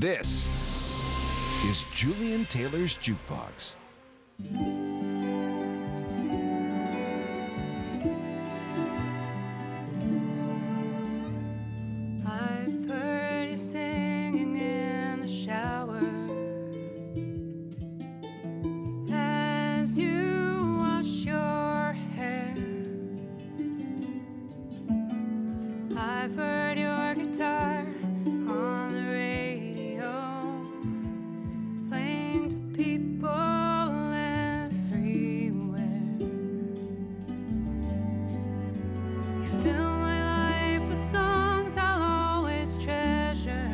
This is Julian Taylor's Jukebox. I've heard you singing in the shower as you wash your hair. I've heard your guitar on the radio playing to people everywhere. You fill my life with songs I'll always treasure,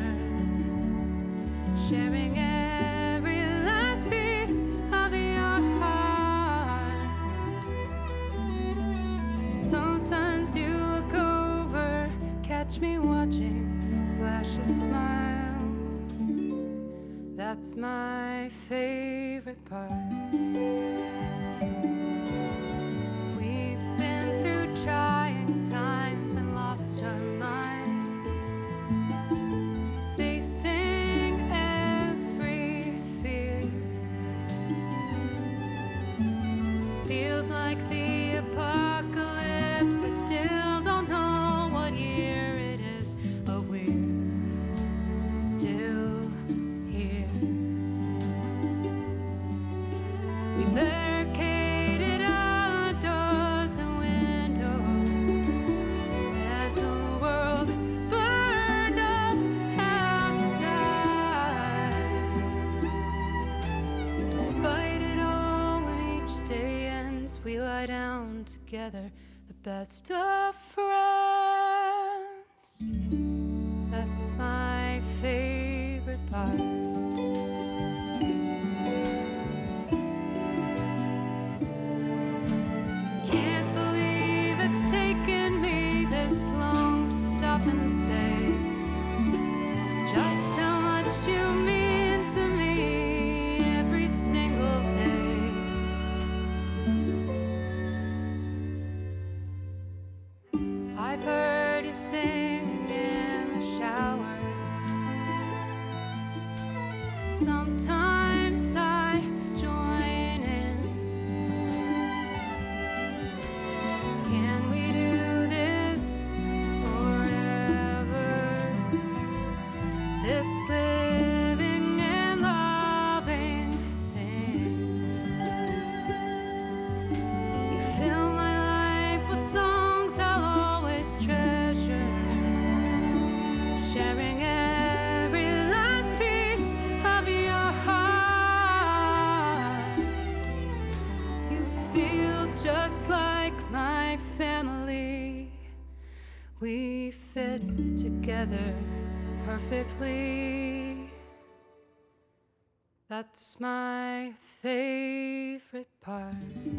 sharing every last piece of your heart. Sometimes you look over, catch me watching, flash a smile. That's my favorite part. We've been through trying times and lost our minds, facing every fear. Feels like the apocalypse. I still don't know what year it is, but we're still here. We barricaded our doors and windows as the world burned up outside. Despite it all, when each day ends, we lie down together, the best of friends. That's my favorite part. Can't believe it's taken me this long to stop and say just how much you mean to me every single day. I've heard you sing in the shower. Sometimes I join in. Can we do this forever? This living and loving thing. You fill my life with songs I'll always treasure, sharing every last piece of your heart. You feel just like my family. We fit together perfectly. That's my favorite part.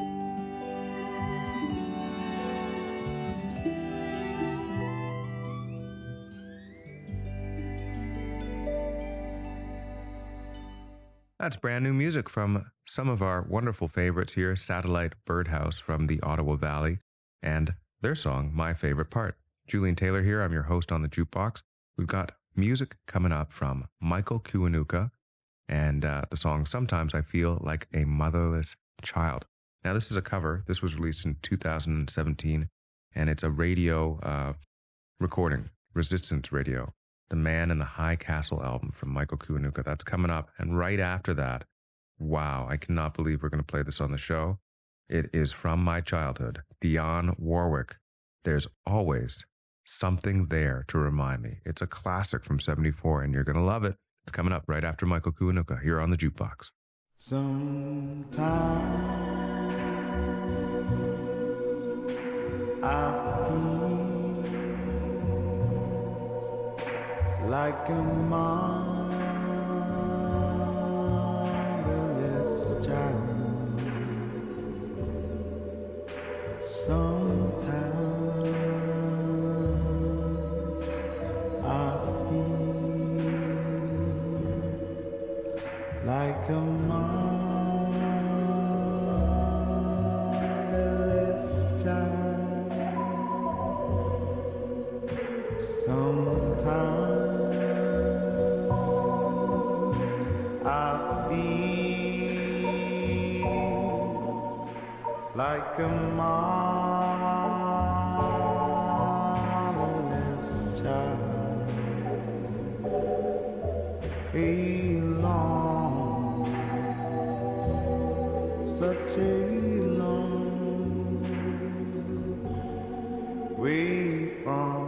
That's brand new music from some of our wonderful favorites here, Satellite Birdhouse from the Ottawa Valley, and their song, My Favorite Part. Julian Taylor here. I'm your host on the Jukebox. We've got music coming up from Michael Kiwanuka and the song Sometimes I Feel Like a Motherless Child. Now, this is a cover. This was released in 2017, and it's a radio recording, Resistance Radio. The Man in the High Castle album from Michael Kiwanuka. That's coming up. And right after that, wow, I cannot believe we're going to play this on the show. It is from my childhood, Dionne Warwick. There's always something there to remind me. It's a classic from 74, and you're going to love it. It's coming up right after Michael Kiwanuka here on the Jukebox. Sometimes I feel like a motherless child. Sometimes I feel like a motherless child. Sometimes I feel like a motherless child, alone, such a long way from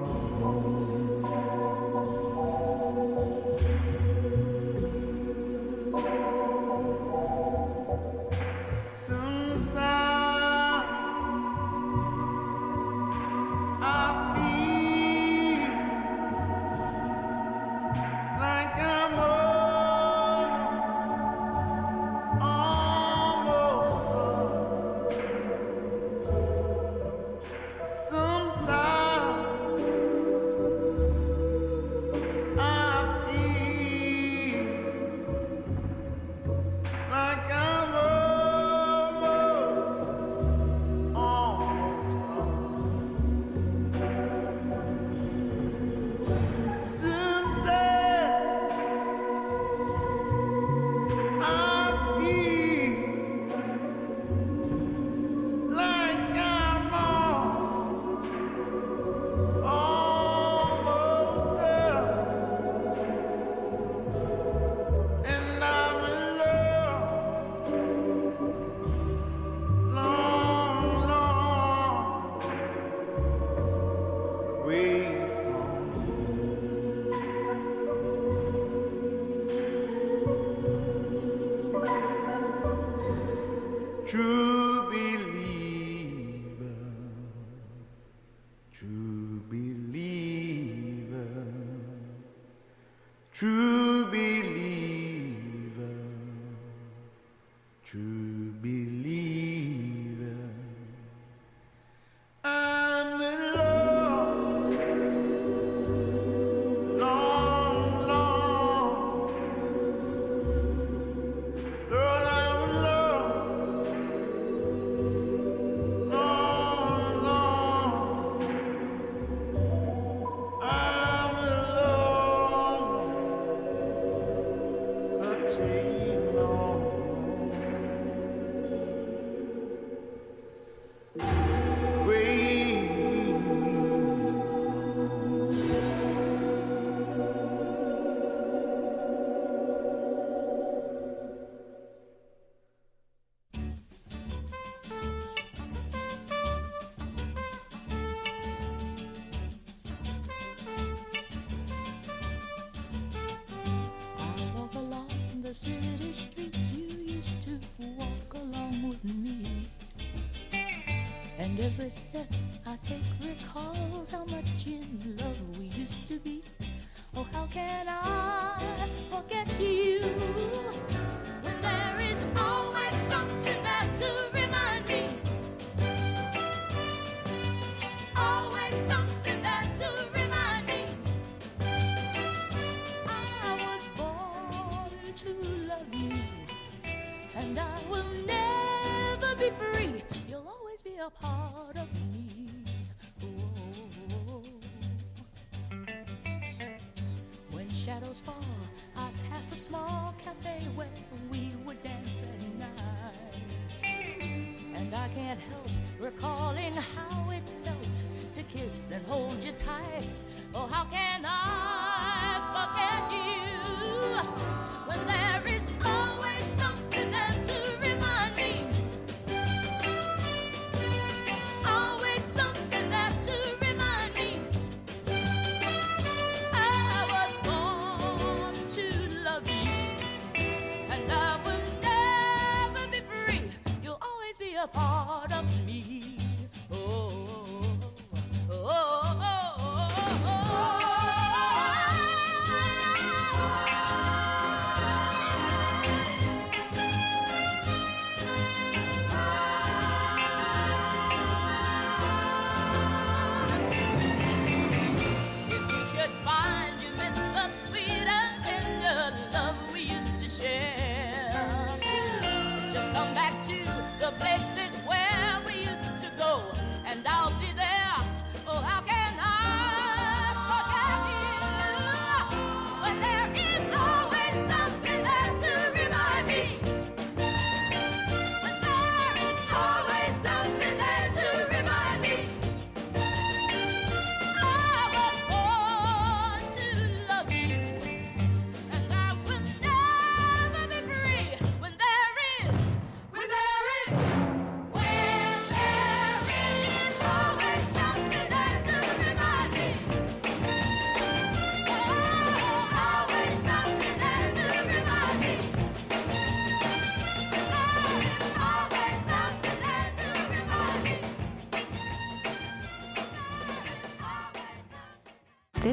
true believer, true believer, true believer, true believer. I'm in love, long, long, Lord, I'm in love. City streets you used to walk along with me, and every step I take recalls how much in love we used to be. Oh, how can I forget you when there is always something there to remind me, always something there to remind me. I was born to love you, and I will never be free. You'll always be a part of me. Oh. When shadows fall, I pass a small cafe where we would dance at night, and I can't help recalling how it felt to kiss and hold you tight. Oh, how can I forget you when there is always something there to remind me, always something there to remind me. I was born to love you, and I will never be free. You'll always be a part of me. Oh, oh, oh, oh, oh, oh. Places where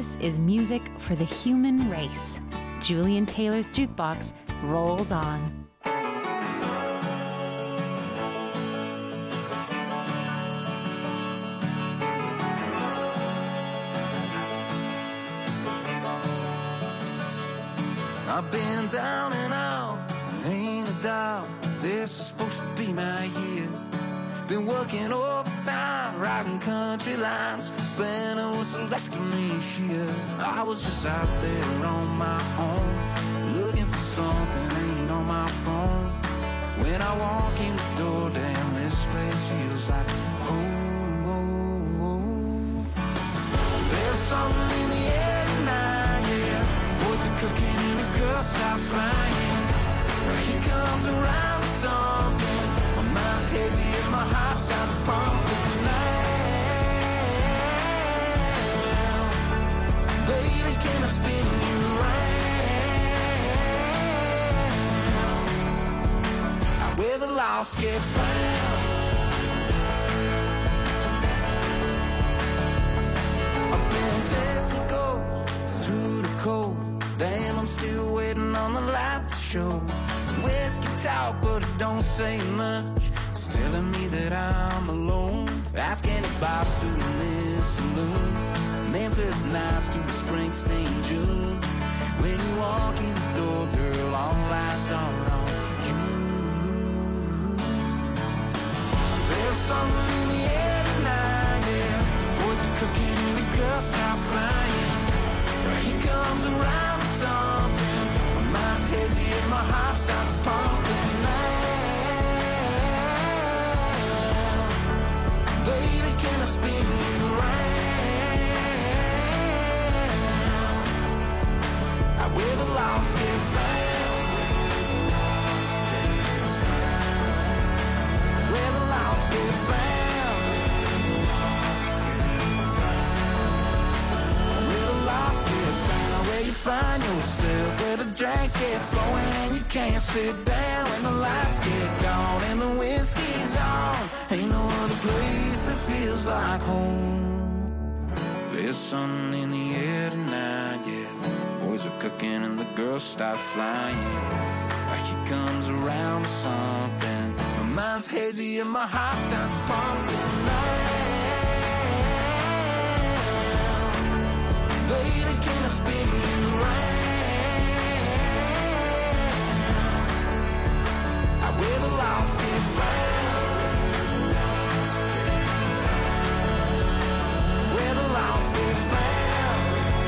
This is music for the human race. Julian Taylor's Jukebox rolls on. I've been down and out, ain't a doubt. This is supposed to be my year. Been working overtime, riding country lines, spending what's left of me here. I was just out there on my own, looking for something ain't on my phone. When I walk in the door, damn, this place feels like home. There's something in the air tonight, yeah. Boys are cooking and the girls start flying. He comes around something. My mind's hazy and my heart stops pumping now. Baby, can I spin you around? Where the lost get found. I've been chasing ghosts through the cold. Damn, I'm still waiting on the light to show. Whiskey talk, but it don't say much. It's telling me that I'm alone. Ask anybody to this saloon. Memphis nights to a Springsteen June. When you walk in the door, girl, all lights are on you. There's something in the air tonight, yeah. Boys are cooking and the girls start flying. He comes around with something. My mind's hazy and my heart stops pumping now. Baby, can I spin you around? Where the lost get found. Where the lost get found. Where the lost get found. Where you find yourself. Where the drinks get flowing and you can't sit down. When the lights get gone and the whiskey's on. Ain't no other place that feels like home. There's something in the air tonight, yeah. Boys are cooking and the girls start flying. He comes around with something. My mind's hazy and my heart starts pumping now. Baby, can I spin you around? Where the lost get found. Where the lost get found.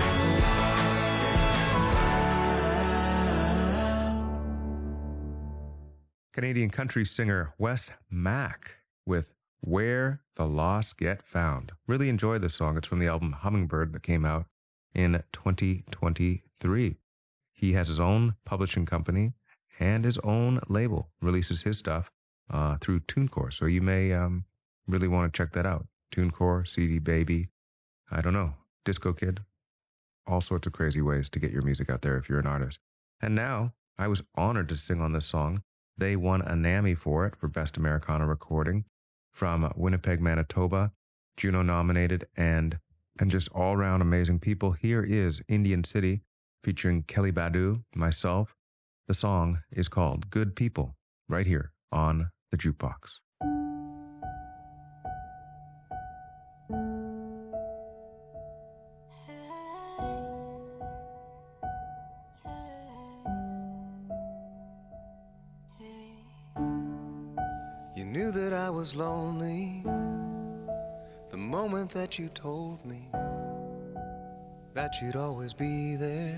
Canadian country singer Wes Mack with Where the Lost Get Found. Really enjoyed this song. It's from the album Hummingbird that came out in 2023. He has his own publishing company and his own label, releases his stuff through TuneCore. So you may really want to check that out. TuneCore, CD Baby, I don't know, DiscoKid, all sorts of crazy ways to get your music out there if you're an artist. And now, I was honored to sing on this song. They won a NAMI for it, for Best Americana Recording, from Winnipeg, Manitoba, Juno nominated, and just all-around amazing people. Here is Indian City, featuring Kelly Badu, myself. The song is called Good People, right here on the Jukebox. You knew that I was lonely the moment that you told me that you'd always be there.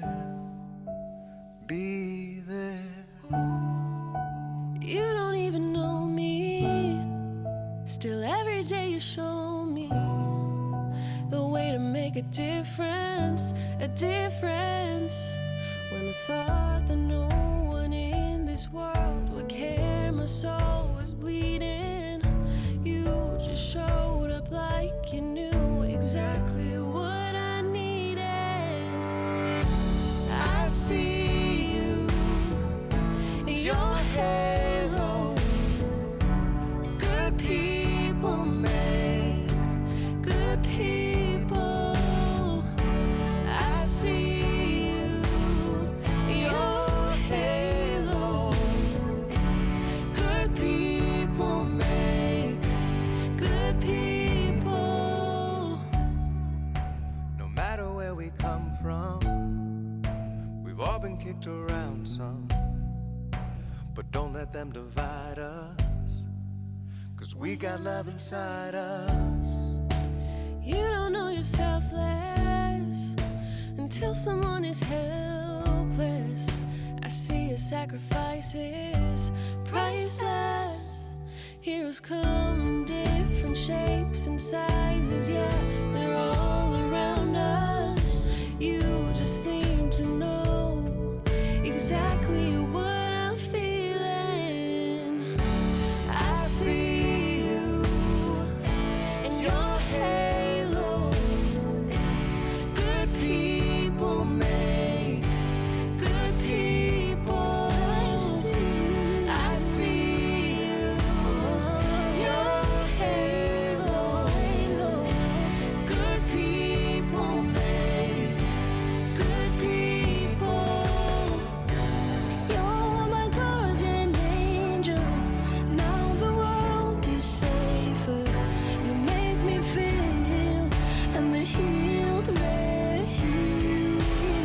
Be there. You don't even know me. Still every day you show me the way to make a difference, a difference. When I thought that no one in this world would care, my soul was bleeding. You just showed up like you knew exactly what I needed. I see your halo. Good people make good people. I conflict around some, but don't let them divide us, 'cause we got love inside us. You don't know you're selfless until someone is helpless. I see your sacrifices, priceless. Heroes come in different shapes and sizes, yeah, they're all around us. You just seem to know exactly what I'm feeling. I see you in your halo. Good people make good people. I see you, your halo. Good people make good people. You're my guardian angel. Now the world is safer. You make me feel, and the healed may heal.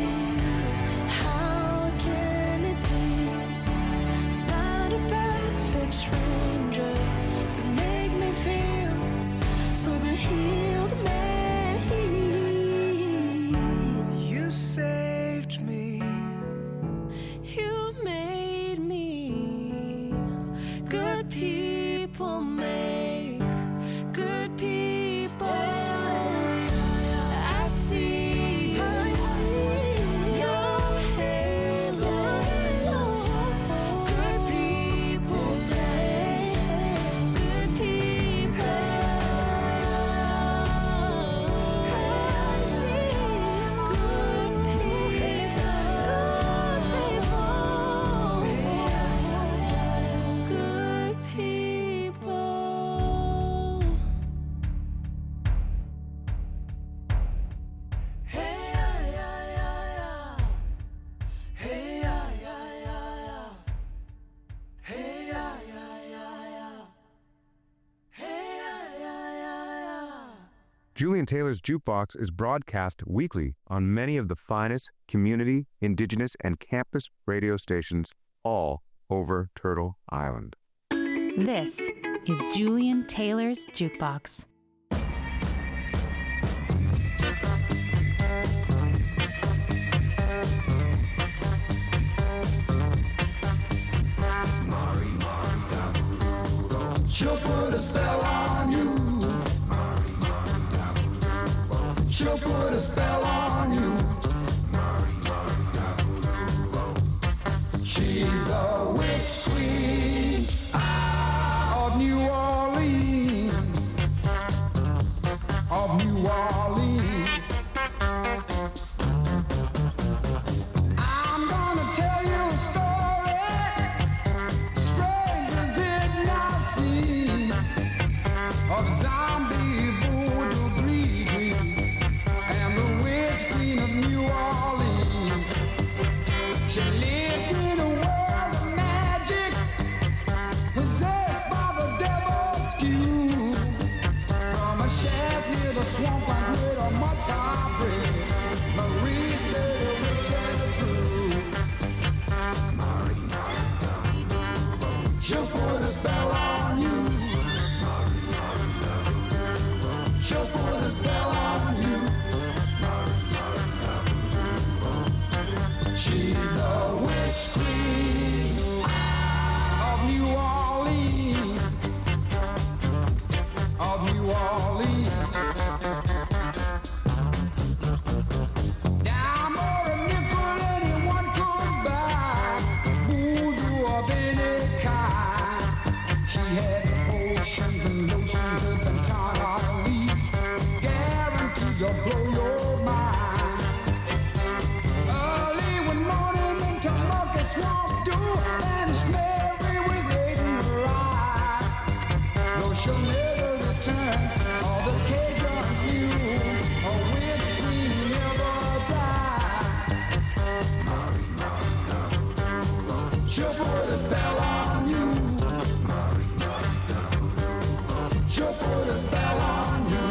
How can it be that a perfect stranger could make me feel so the healed may heal? You saved me. You made me. Good people make good people. I see your halo. Good people make good people. I see good people. Hey, yeah, yeah, yeah, yeah. Hey, yeah, yeah, yeah, yeah. Hey, yeah, yeah, yeah, yeah. Hey, yeah, yeah, yeah, yeah. Julian Taylor's Jukebox is broadcast weekly on many of the finest community, indigenous, and campus radio stations all over Turtle Island. This is Julian Taylor's Jukebox. She'll put a spell on you. She'll put a spell on you. She's the witch queen of New Orleans. Of New Orleans. I'm gonna tell you a story strangers did not see, of zombie voodoo breed and the witch queen of New Orleans. She lived in a world of magic, possessed by the devil's skew. From a shack near the swamp I made a mud pie bread. Marie's little witches brew. She'll put a spell on you. She'll put a spell on you. She's the witch queen of New Orleans. Of New Orleans. Dime or a nickel anyone could buy. Voodoo of any kind. She had potions and lotions of entirely guaranteed to blow your mind. Early one morning into Monkey Swamp Dew, and it's Mary with hate in her eye. Though she'll never return, all the Cajuns knew a witch queen never died. She'll put a spell on you. She'll put a spell on you.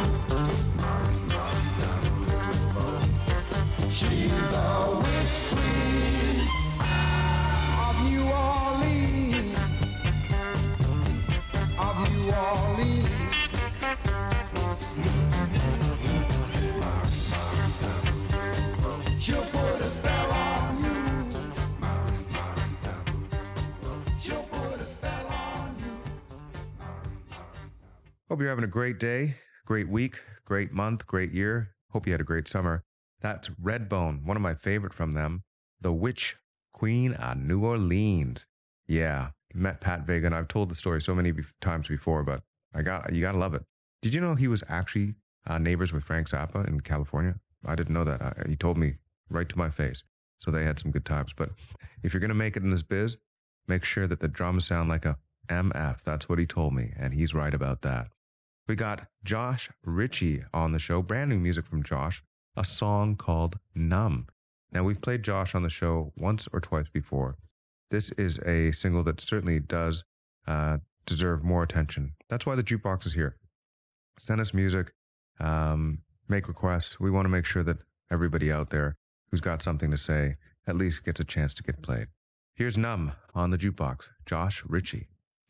She's the witch queen Hope you're having a great day, great week, great month, great year. Hope you had a great summer. That's Redbone, one of my favorite from them, the Witch Queen of New Orleans. Yeah, met Pat Vega, and I've told the story so many times before, but you gotta love it. Did you know he was actually neighbors with Frank Zappa in California? I didn't know that. He told me right to my face. So they had some good times. But if you're going to make it in this biz, make sure that the drums sound like a MF. That's what he told me, and he's right about that. We got Josh Ritchie on the show, brand new music from Josh, a song called Numb. Now, we've played Josh on the show once or twice before. This is a single that certainly does deserve more attention. That's why the Jukebox is here. Send us music, make requests. We want to make sure that everybody out there who's got something to say at least gets a chance to get played. Here's Numb on the Jukebox, Josh Ritchie.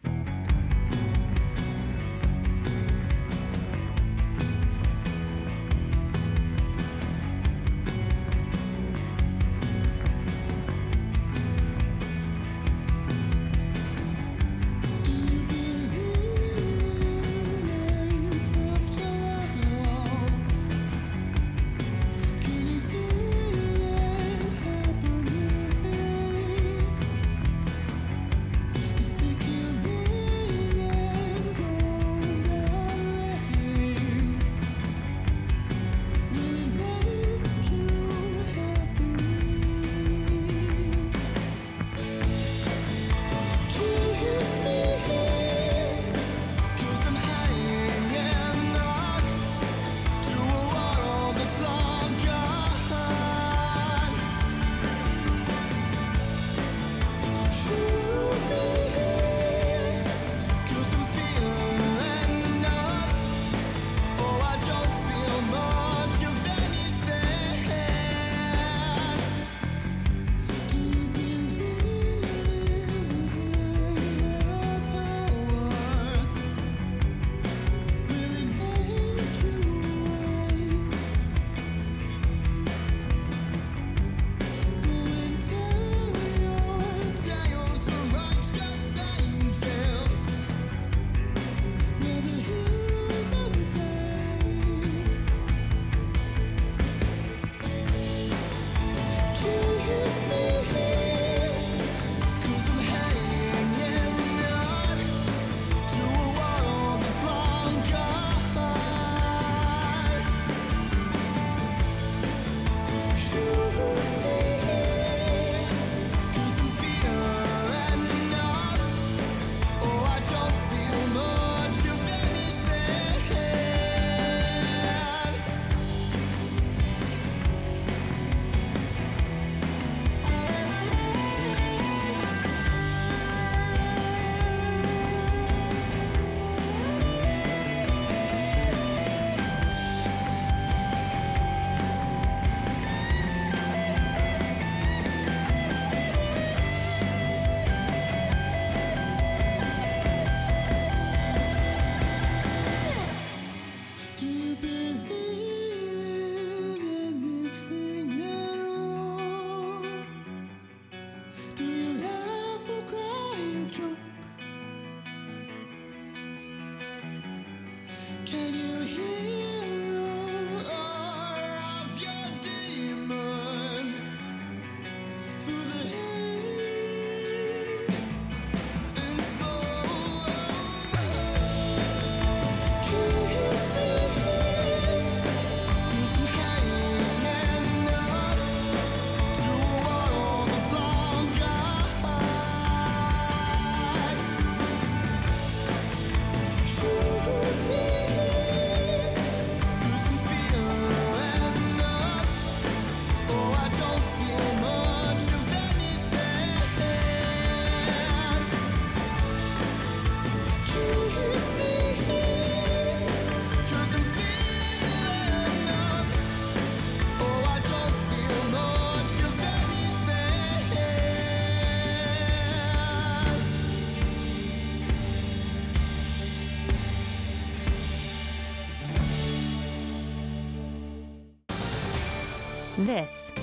This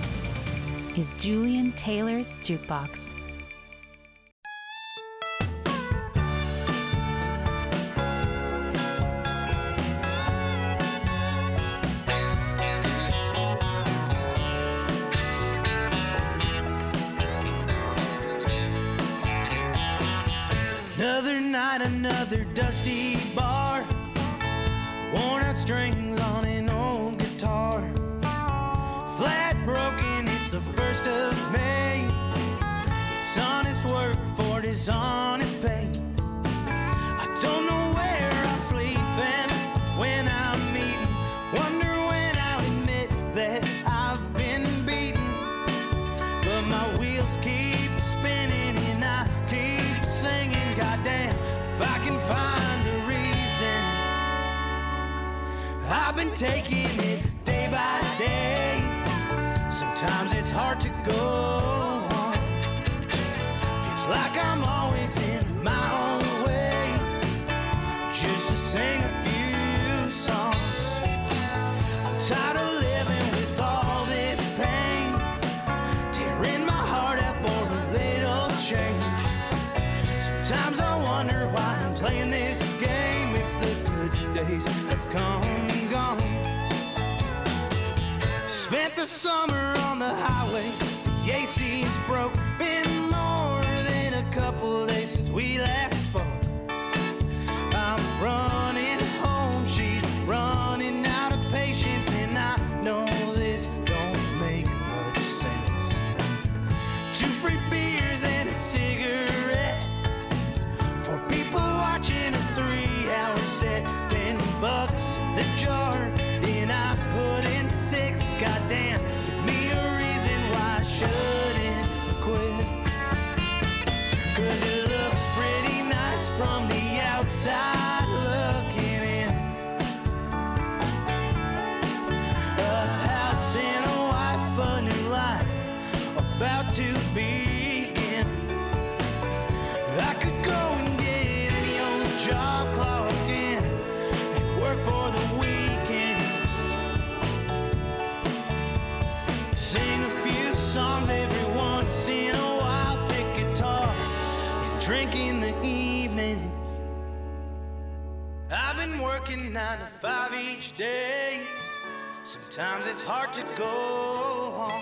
is Julian Taylor's Jukebox. night, another dusty bar. Worn out strings on an old guitar. Flat broken, it's the 1st of May. It's honest work for dishonest pay. I don't know where I'm sleeping, when I'm eating. Wonder when I'll admit that I've been beaten. But my wheels keep spinning and I keep singing. Goddamn, if I can find a reason. I've been taking it day by day. Sometimes it's hard to go on. Feels like I'm always in my own way, just to sing a few songs. I'm tired of living with all this pain, tearing my heart out for a little change. Sometimes I wonder why I'm playing this game, if the good days have come and gone. Spent the summer on the highway, the AC's broke. Been more than a couple days since we last spoke. I'm running home, she's running out of patience, and I know this don't make much sense. 2 free beers and a cigarette for people watching a 3-hour set. $10 in the jar, and I put in 6. Goddamn, give me a reason why I shouldn't quit. 'Cause it looks pretty nice from the outside looking in. A house and a wife, a new life about to begin. I could go and get any old job, clock in, and work for the weekend. Sing a few songs every once in a while, pick guitar and drink in the evening. I've been working 9 to 5 each day. Sometimes it's hard to go home,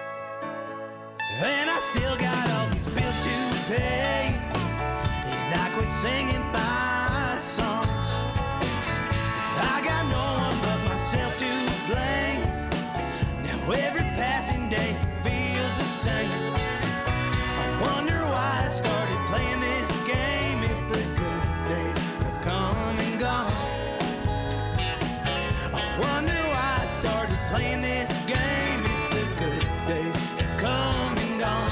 and I still got all these bills to pay, and I quit singing my songs. I got no one but myself to blame. Now every passing day feels the same. I wonder why I started playing this game, if the good days have come and gone. I wonder why I started playing this game, if the good days have come and gone.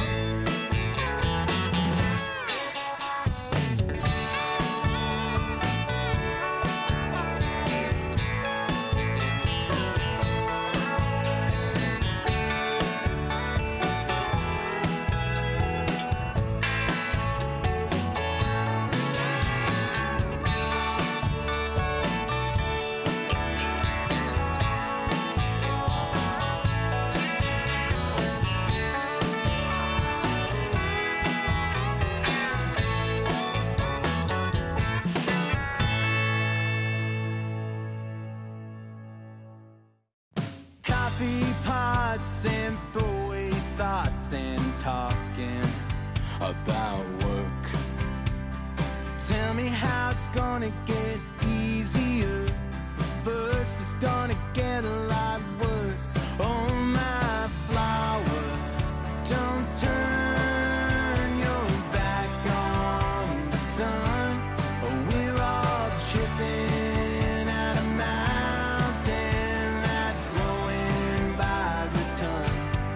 Coffee pots and throwaway thoughts and talking about work. Tell me how it's gonna get easier. First it's gonna get a lot worse. Oh my flower, don't turn your back on the sun. We're all chipping at a mountain that's growing by the ton.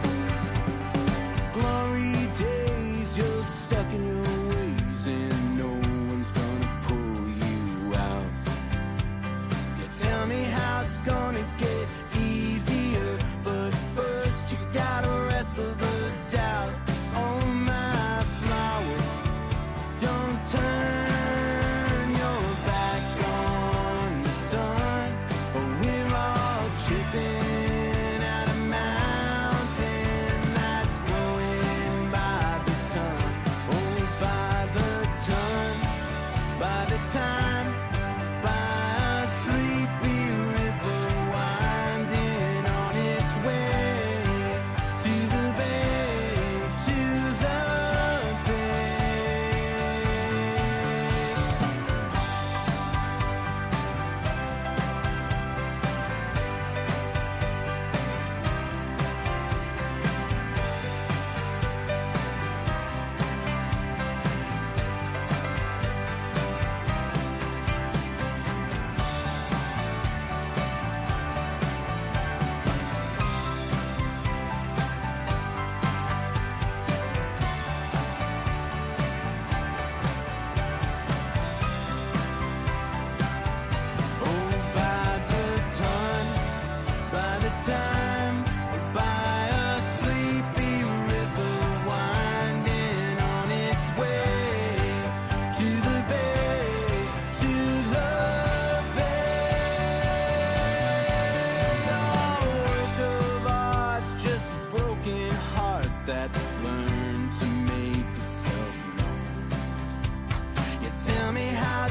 Glory days, you're stuck in your ways and no one's gonna pull you out. You tell me how it's gonna get easier, but first you gotta wrestle the doubt. Oh my flower, don't turn your back on the sun. We're all chipping at a mountain that's growing by the ton. Oh,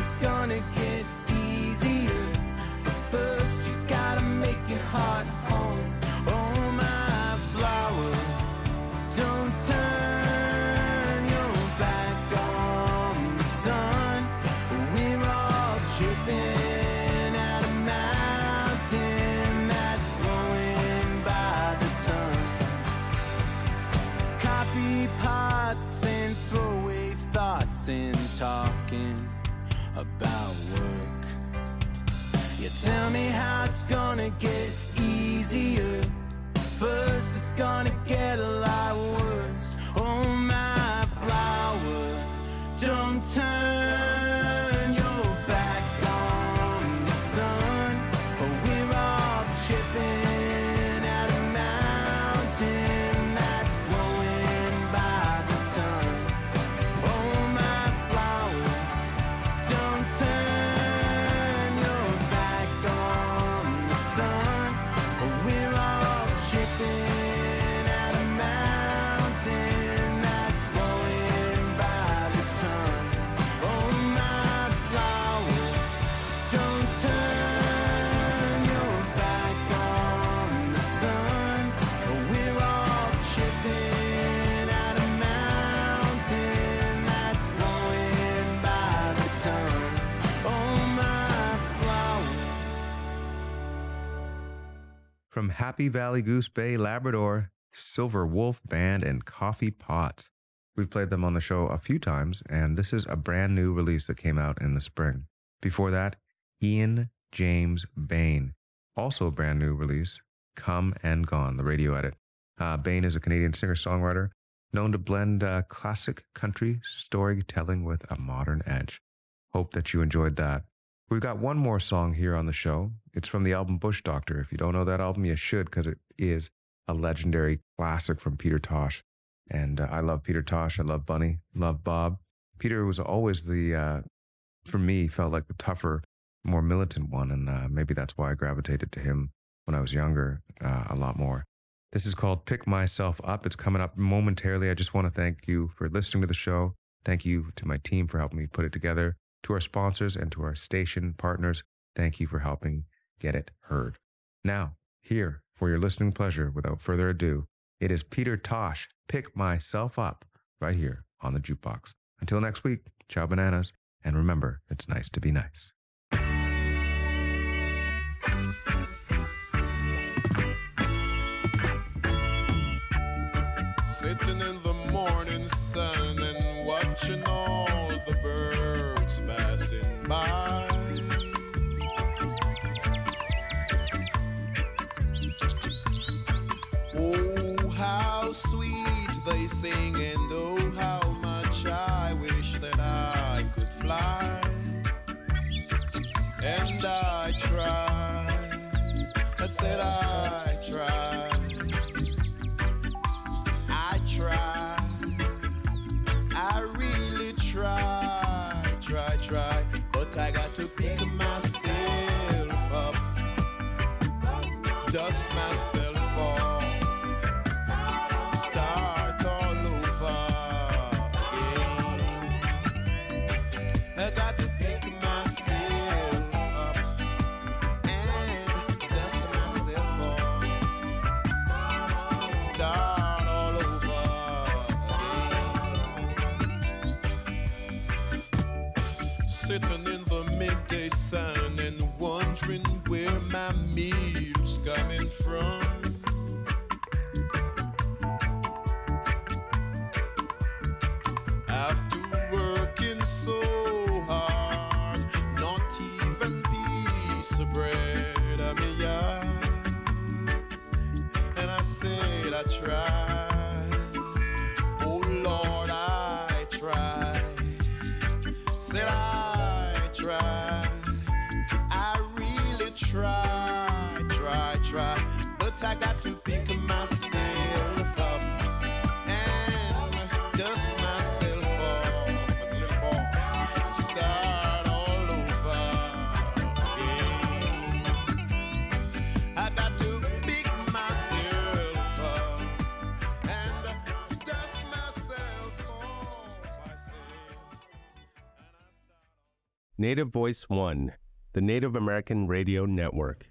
it's gonna get easier. But first you gotta make your heart home. Oh my flower, don't turn your back on the sun. We're all chipping at a mountain that's blowing by the ton. Coffee pots and throwaway thoughts and talking about work. You tell me how it's gonna get easier. First it's gonna get a lot worse. Oh my flower, don't turn your back on the sun. We're all chipping at a mountain that's blowing by the ton. Oh my flower, don't turn your back on the sun. We're all chipping at a mountain that's blowing by the ton. Oh my flower, don't turn your back on the sun. We're all chipping at a mountain that's blowing by the ton. Oh my flower. From Happy Valley Goose Bay, Labrador, Silver Wolf Band and Coffee Pots. We've played them on the show a few times, and this is a brand new release that came out in the spring. Before that, Ian James Bain, also a brand new release, Come and Gone, the radio edit. Bain is a Canadian singer-songwriter known to blend classic country storytelling with a modern edge. Hope that you enjoyed that. We've got one more song here on the show. It's from the album Bush Doctor. If you don't know that album, you should, because it is a legendary classic from Peter Tosh. And I love Peter Tosh. I love Bunny. Love Bob. Peter was always the, for me, felt like the tougher, more militant one. And maybe that's why I gravitated to him when I was younger a lot more. This is called Pick Myself Up. It's coming up momentarily. I just want to thank you for listening to the show. Thank you to my team for helping me put it together. To our sponsors and to our station partners, thank you for helping get it heard. Now, here, for your listening pleasure, without further ado, it is Peter Tosh, Pick Myself Up, right here on the Jukebox. Until next week, ciao bananas, and remember, it's nice to be nice. Sitting in the morning sun and watching all the birds passing by. Oh, how sweet they sing, and oh, how much I wish that I could fly. And I tried, I said I tried. I really try, but I got to pick myself up, dust myself off, start all over again. I got to pick myself up and dust myself off, start all over. Sitting in the midday sun and wondering where my meal's coming from. After working so hard, not even piece of bread on me yard. And I said I tried, oh Lord I tried. Said I really try, but I got to pick myself up and dust myself off as a little boy, start all over again. I got to pick myself up and dust myself off, I say. Native Voice One, the Native American Radio Network.